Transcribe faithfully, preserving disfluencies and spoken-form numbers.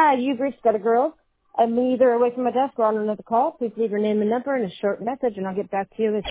Hi, you've reached Gutter Girls. I'm either away from my desk or on another call. Please leave your name and number and a short message, and I'll get back to you as